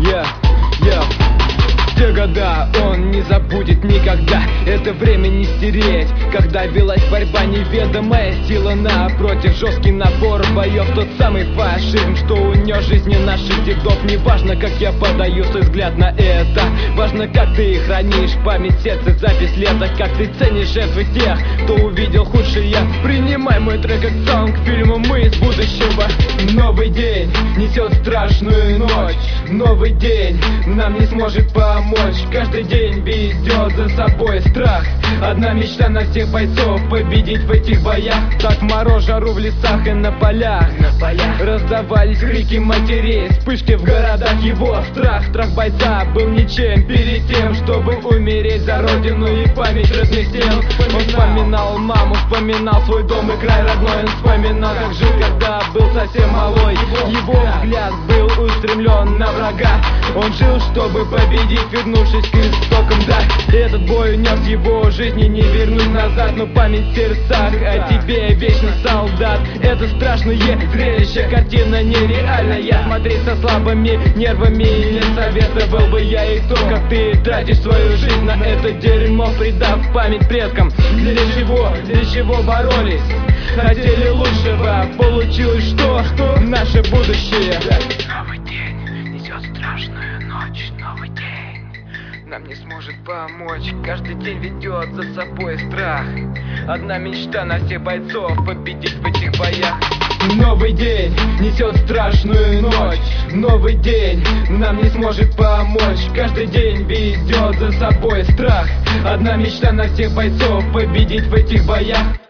Yeah, yeah. Те года он не забудет никогда. Это время не стереть, когда велась борьба, неведомая сила напротив, жесткий набор боев. Тот самый фашизм, что унес жизни наших дедов. Не важно, как я подаю свой взгляд на это, важно, как ты хранишь память, сердце, запись лета. Как ты ценишь жертвы тех, кто увидел худшее. Принимай мой трек как саунд к фильму «Мы из будущего». Новый день несет страшную ночь. Новый день нам не сможет помочь. Каждый день ведет за собой страх. Одна мечта на всех бойцов — победить в этих боях. Так мороз, жару в лесах и на полях. Раздавались крики матерей, вспышки в городах. Его страх бойца был ничем перед тем, чтобы умереть за родину и память родных тел. Он вспоминал маму, вспоминал свой дом и край родной. Он вспоминал, как жил, когда был совсем малой. Его взгляд был устремлен на врага. Он жил, чтобы победить, вернувшись к истокам, да. Этот бой унес его жизни, не вернуть назад. Но память в сердцах о тебе, вечный солдат. Это страшное зрелище, картина нереальная. Смотреть со слабыми нервами не советовал бы я. И то, как ты тратишь свою жизнь на это дерьмо, придав память предкам. Для чего боролись? Хотели лучшего, получилось что? Наше будущее. Новый день несет страшную ночь. Новый день нам не сможет помочь. Каждый день ведет за собой страх. Одна мечта на всех бойцов — победить в этих боях. Новый день несет страшную ночь. Новый день нам не сможет помочь. Каждый день ведет за собой страх. Одна мечта на всех бойцов — победить в этих боях.